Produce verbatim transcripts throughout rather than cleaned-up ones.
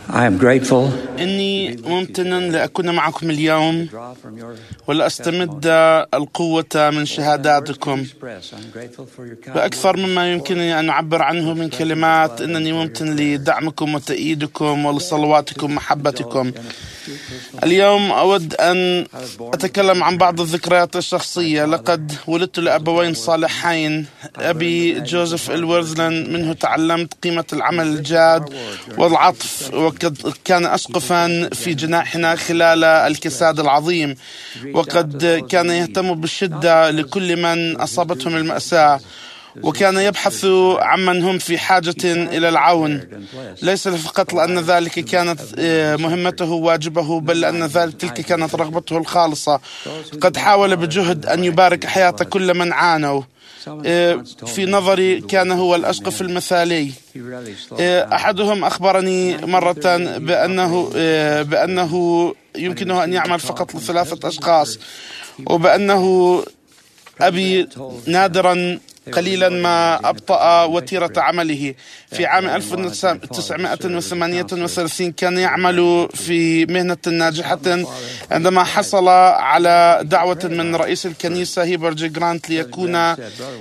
I am grateful إني ممتن لأكون معكم اليوم ولأستمد القوة من شهاداتكم بأكثر مما يمكنني أن أعبر عنه من كلمات. إنني ممتن لدعمكم وتأييدكم ولصلواتكم ومحبتكم. اليوم أود أن أتكلم عن بعض الذكريات الشخصية. لقد ولدت لأبوين صالحين، أبي جوزيف إلورزلان، منه تعلمت قيمة العمل الجاد والعطف، وقد كان أسقفا في جناحنا خلال الكساد العظيم، وقد كان يهتم بشدة لكل من أصابتهم المأساة، وكان يبحث عمن هم في حاجة إلى العون، ليس فقط لأن ذلك كانت مهمته واجبه، بل لأن ذلك تلك كانت رغبته الخالصة. قد حاول بجهد أن يبارك حياة كل من عانوا. في نظري كان هو الأسقف المثالي. أحدهم أخبرني مرة بأنه بأنه يمكنه أن يعمل فقط لثلاثة أشخاص، وبأنه أبي نادرا قليلا ما أبطأ وتيرة عمله. في عام ألف وتسعمائة وثمانية وثلاثين كان يعمل في مهنة ناجحة عندما حصل على دعوة من رئيس الكنيسة هيبر جي جرانت ليكون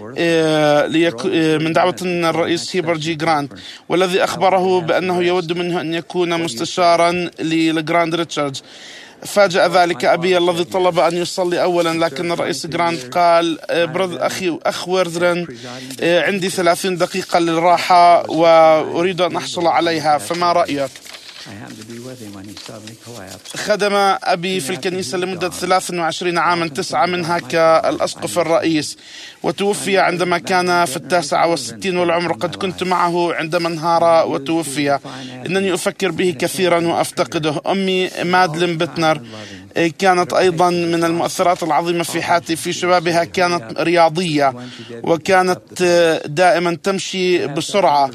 من دعوة من الرئيس هيبر جي جرانت، والذي أخبره بأنه يود منه أن يكون مستشارا للجراند ريتشاردز. فاجأ ذلك أبي الذي طلب أن يصلي أولا، لكن الرئيس جرانت قال: أخي أخ ويرزلان، عندي ثلاثين دقيقة للراحة وأريد أن أحصل عليها، فما رأيك؟ خدم أبي في الكنيسة لمدة ثلاث وعشرين عاما، تسعة منها كالأسقف الرئيس، وتوفي عندما كان في التاسعة والستين والعمر. قد كنت معه عندما انهار وتوفي. إنني أفكر به كثيرا وأفتقده. أمي مادلين بيتنر كانت أيضا من المؤثرات العظيمة في حياتي. في شبابها كانت رياضية، وكانت دائما تمشي بسرعة،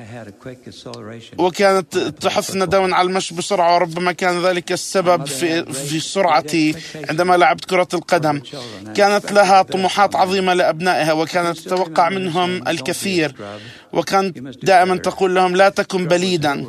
وكانت تحثنا دائما على المشي بسرعة، وربما كان ذلك السبب في, في سرعتي عندما لعبت كرة القدم. كانت لها طموحات عظيمة لأبنائها، وكانت تتوقع منهم الكثير، وكانت دائما تقول لهم: لا تكن بليدا.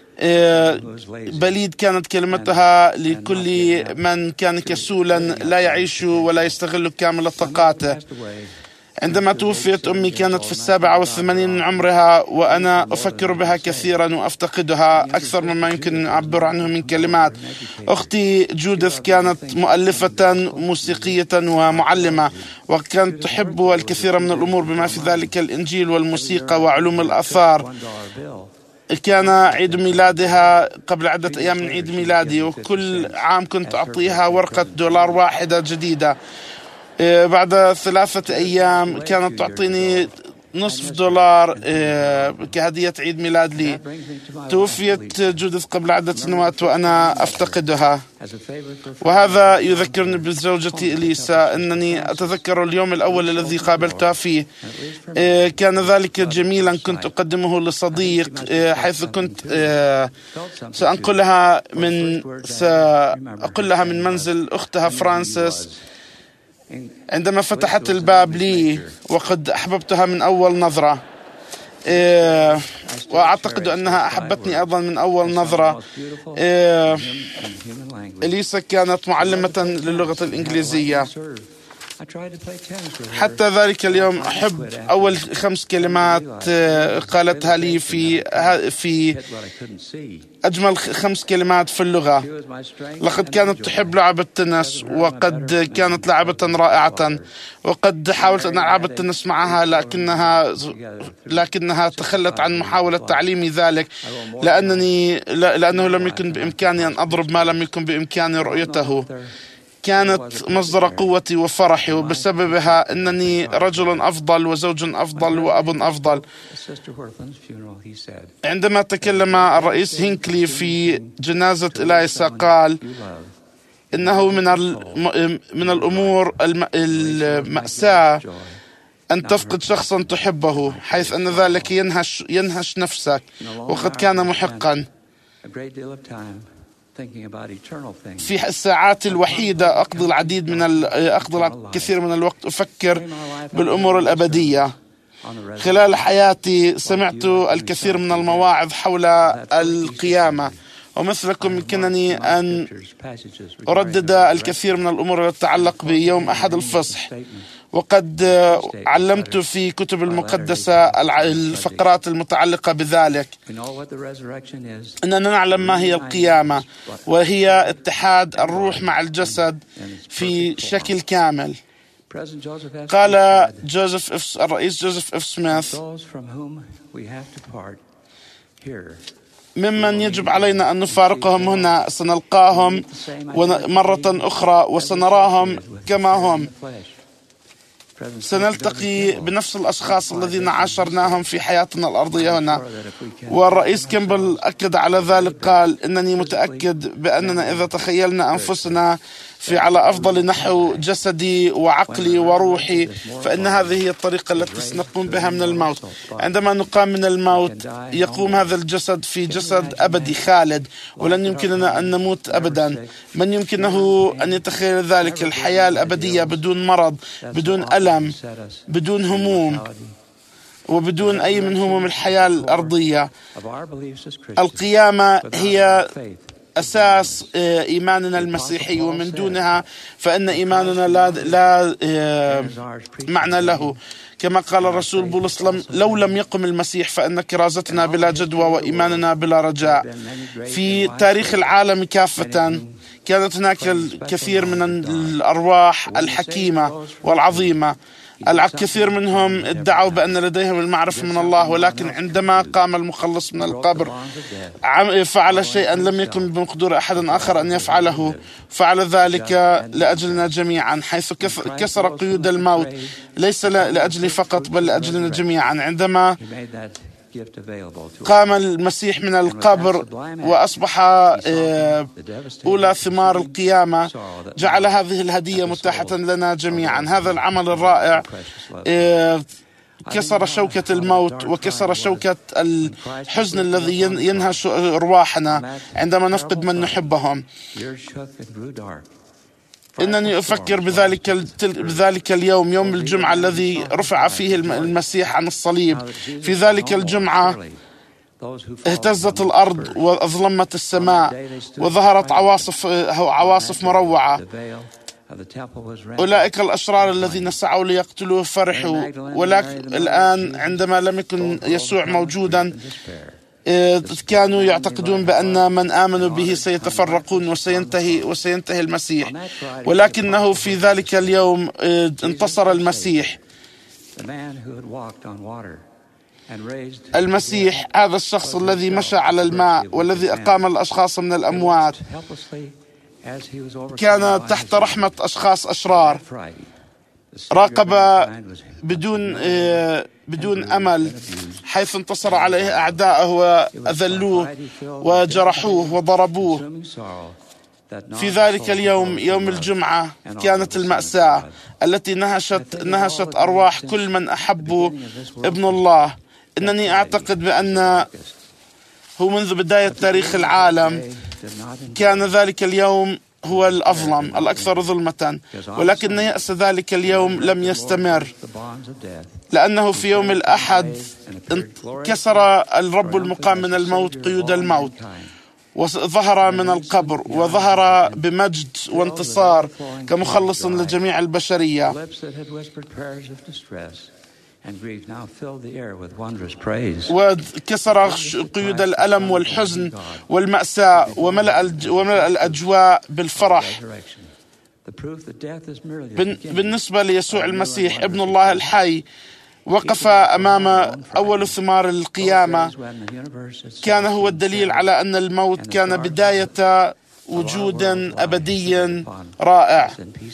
بليد كانت كلمتها لكل من كان كسولا لا يعيش ولا يستغل كامل طاقاته. عندما توفيت أمي كانت في السابعة والثمانين من عمرها، وأنا أفكر بها كثيرا وأفتقدها أكثر مما يمكن أن أعبر عنه من كلمات. أختي جودث كانت مؤلفة موسيقية ومعلمة، وكانت تحب الكثير من الأمور بما في ذلك الإنجيل والموسيقى وعلوم الآثار. كان عيد ميلادها قبل عدة أيام من عيد ميلادي، وكل عام كنت أعطيها ورقة دولار واحدة جديدة. بعد ثلاثة أيام كانت تعطيني نصف دولار كهدية عيد ميلاد لي. توفيت جودث قبل عدة سنوات وأنا أفتقدها، وهذا يذكرني بزوجتي إليسا. أنني أتذكر اليوم الأول الذي قابلتها فيه. كان ذلك جميلا. كنت أقدمه لصديق، حيث كنت سأنقلها من سأقول لها من منزل أختها فرانسيس. عندما فتحت الباب لي، وقد أحببتها من أول نظرة، إيه وأعتقد أنها أحبتني أيضا من أول نظرة. إيه إليسا كانت معلمة للغة الإنجليزية. حتى ذلك اليوم أحب أول خمس كلمات قالتها لي في في أجمل خمس كلمات في اللغة. لقد كانت تحب لعب التنس، وقد كانت لعبة رائعة، وقد حاولت أن ألعب التنس معها، لكنها لكنها تخلت عن محاولة تعليمي ذلك، لأنني لأنه لم يكن بإمكاني أن أضرب ما لم يكن بإمكاني رؤيته. كانت مصدر قوتي وفرحي، وبسببها أنني رجل أفضل وزوج أفضل وأب أفضل. عندما تكلم الرئيس هينكلي في جنازة إليسا قال إنه من من الأمور المأساة أن تفقد شخصا تحبه، حيث أن ذلك ينهش ينهش نفسك، وقد كان محقا. في الساعات الوحيدة أقضي العديد من أقضي الكثير من الوقت أفكر بالأمور الأبدية. خلال حياتي سمعت الكثير من المواعظ حول القيامة، ومثلكم يمكنني أن أردد الكثير من الأمور التي تتعلق بيوم أحد الفصح، وقد علمت في كتب المقدسة الفقرات المتعلقة بذلك. أننا نعلم ما هي القيامة، وهي اتحاد الروح مع الجسد في شكل كامل. قال جوزيف إف الرئيس جوزيف إف سميث: ممن يجب علينا أن نفارقهم هنا سنلقاهم مرة أخرى وسنراهم كما هم، سنلتقي بنفس الأشخاص الذين عاشرناهم في حياتنا الأرضية هنا. والرئيس كيمبل أكد على ذلك، قال: إنني متأكد بأننا إذا تخيلنا أنفسنا في على أفضل نحو جسدي وعقلي وروحي، فإن هذه هي الطريقة التي سنقوم بها من الموت. عندما نقام من الموت يقوم هذا الجسد في جسد أبدي خالد، ولن يمكننا أن نموت أبدا. من يمكنه أن يتخيل ذلك؟ الحياة الأبدية بدون مرض، بدون ألم، بدون هموم، وبدون أي من هموم الحياة الأرضية. القيامة هي أساس إيماننا المسيحي، ومن دونها فإن إيماننا لا, لا معنى له. كما قال الرسول بولس: لو لم يقم المسيح فإن كرازتنا بلا جدوى وإيماننا بلا رجاء. في تاريخ العالم كافة كانت هناك الكثير من الأرواح الحكيمة والعظيمة، الكثير منهم ادعوا بأن لديهم المعرفة من الله، ولكن عندما قام المخلص من القبر فعل شيئا لم يكن بمقدور أحد آخر أن يفعله، فعل ذلك لأجلنا جميعا، حيث كسر قيود الموت، ليس لأجلي فقط بل لأجلنا جميعا. عندما قام المسيح من القبر وأصبح أولى ثمار القيامة، جعل هذه الهدية متاحة لنا جميعا. هذا العمل الرائع كسر شوكة الموت وكسر شوكة الحزن الذي ينهش أرواحنا عندما نفقد من نحبهم. إنني أفكر بذلك بذلك اليوم، يوم الجمعة الذي رفع فيه المسيح عن الصليب. في ذلك الجمعة اهتزت الأرض وأظلمت السماء، وظهرت عواصف عواصف مروعة. أولئك الأشرار الذين سعوا ليقتلوه فرحوا، ولكن الآن عندما لم يكن يسوع موجودا كانوا يعتقدون بأن من آمنوا به سيتفرقون وسينتهي وسينتهي المسيح. ولكنه في ذلك اليوم انتصر المسيح. المسيح هذا الشخص الذي مشى على الماء والذي أقام الأشخاص من الأموات، كان تحت رحمة أشخاص أشرار، راقب بدون بدون أمل، حيث انتصر عليه أعداءه وأذلوه وجرحوه وضربوه. في ذلك اليوم، يوم الجمعة، كانت المأساة التي نهشت نهشت أرواح كل من أحبوا ابن الله. إنني أعتقد بأن هو منذ بداية تاريخ العالم كان ذلك اليوم هو الأظلم الأكثر ظلمة، ولكن يأس ذلك اليوم لم يستمر، لأنه في يوم الأحد كسر الرب المقام من الموت قيود الموت، وظهر من القبر، وظهر بمجد وانتصار كمخلص لجميع البشرية. وكسر قيود الألم والحزن والمأساة، وملأ وملأ الأجواء بالفرح. بالنسبة ليسوع المسيح ابن الله الحي، وقف أمام أول ثمار القيامة، كان هو الدليل على أن الموت كان بداية وجود أبدي رائع.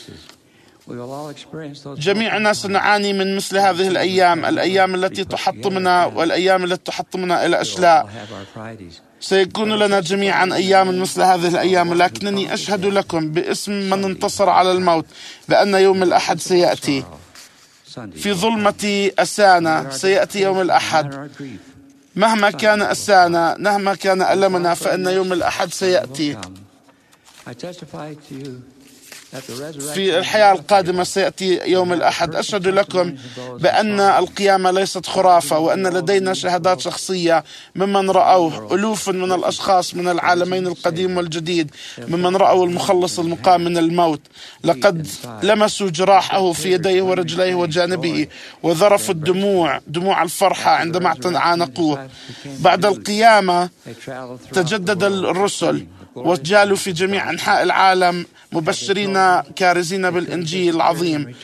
جميعنا سنعاني من مثل هذه الأيام، الأيام التي تحطمنا والأيام التي تحطمنا إلى أشلاء. سيكون لنا جميعا أيام مثل هذه الأيام، لكنني أشهد لكم باسم من انتصر على الموت بأن يوم الأحد سيأتي. في ظلمة أسانا سيأتي يوم الأحد. مهما كان أسانا، مهما كان ألمنا، فإن يوم الأحد سيأتي. في الحياة القادمة سيأتي يوم الأحد. أشهد لكم بأن القيامة ليست خرافة، وأن لدينا شهادات شخصية ممن رأوه، ألوف من الأشخاص من العالمين القديم والجديد ممن رأوا المخلص المقام من الموت. لقد لمسوا جراحه في يديه ورجليه وجانبه، وذرفوا الدموع دموع الفرحة عندما عانقوه. بعد القيامة تجدد الرسل وجالوا في جميع أنحاء العالم مبشرين كارزين بالإنجيل العظيم.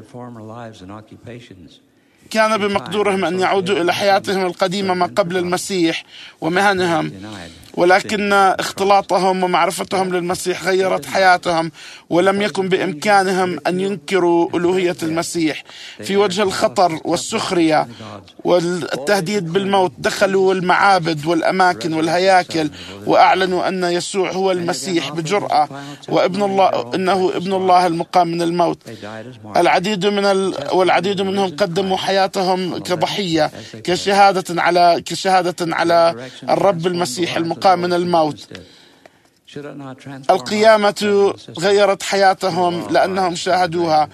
كان بمقدورهم أن يعودوا إلى حياتهم القديمة ما قبل المسيح ومهنهم، ولكن اختلاطهم ومعرفتهم للمسيح غيرت حياتهم، ولم يكن بإمكانهم أن ينكروا ألوهية المسيح. في وجه الخطر والسخرية والتهديد بالموت دخلوا المعابد والأماكن والهياكل وأعلنوا أن يسوع هو المسيح بجرأة، وابن الله إنه ابن الله المقام من الموت. العديد من ال... والعديد منهم قدموا حياتهم كضحية كشهادة على كشهادة على الرب المسيح المقام من الموت. القيامة غيرت حياتهم لأنهم شاهدوها،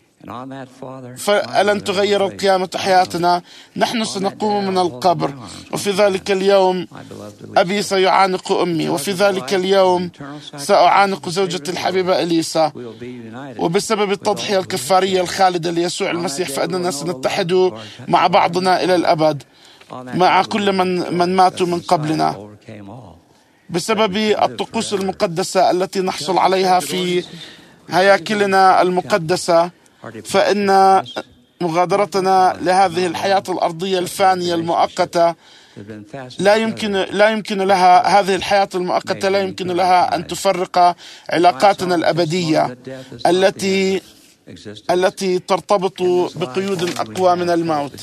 فألن تغير القيامة حياتنا؟ نحن سنقوم من القبر، وفي ذلك اليوم أبي سيعانق أمي، وفي ذلك اليوم سأعانق زوجتي الحبيبة إليسا، وبسبب التضحية الكفارية الخالدة ليسوع المسيح فإننا سنتحد مع بعضنا إلى الأبد مع كل من من ماتوا من قبلنا. بسبب الطقوس المقدسة التي نحصل عليها في هياكلنا المقدسة، فإن مغادرتنا لهذه الحياة الأرضية الفانية المؤقتة لا يمكن لا يمكن لها هذه الحياة المؤقتة لا يمكن لها أن تفرق علاقاتنا الأبدية التي التي ترتبط بقيود أقوى من الموت.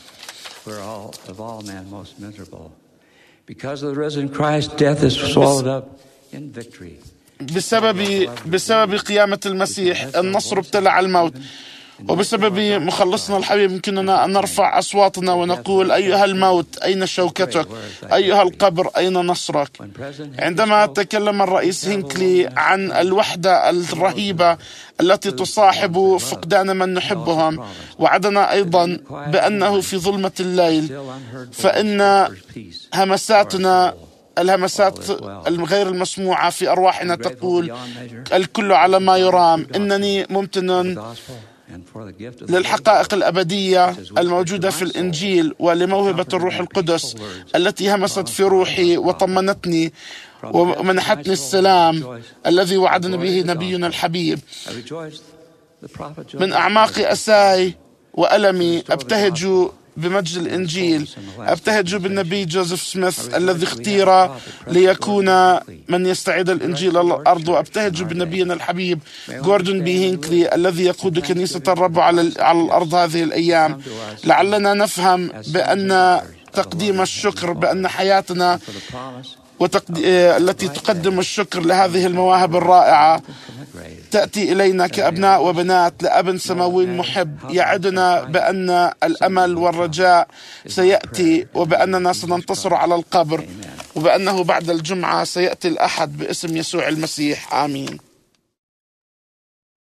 بسبب بسبب قيامة المسيح النصر ابتلع الموت، وبسبب مخلصنا الحبيب يمكننا أن نرفع أصواتنا ونقول: أيها الموت أين شوكتك؟ أيها القبر أين نصرك؟ عندما تكلم الرئيس هينكلي عن الوحدة الرهيبة التي تصاحب فقدان من نحبهم، وعدنا أيضا بأنه في ظلمة الليل فإن همساتنا الهمسات الغير المسموعة في أرواحنا تقول: الكل على ما يرام. إنني ممتن للحقائق الأبدية الموجودة في الإنجيل ولموهبة الروح القدس التي همست في روحي وطمنتني ومنحتني السلام الذي وعدنا به نبينا الحبيب. من أعماق أساي وألمي أبتهج بمجد الإنجيل، أبتهج بالنبي جوزيف سميث الذي اختير ليكون من يستعيد الإنجيل على الأرض، وأبتهج بنبينا الحبيب جوردون بي هينكلي الذي يقود كنيسة الرب على على الأرض هذه الأيام. لعلنا نفهم بأن تقديم الشكر، بأن حياتنا وتقد... التي تقدم الشكر لهذه المواهب الرائعة تأتي إلينا كأبناء وبنات لأب سماوي محب يعدنا بأن الأمل والرجاء سيأتي، وبأننا سننتصر على القبر، وبأنه بعد الجمعة سيأتي الأحد باسم يسوع المسيح. آمين.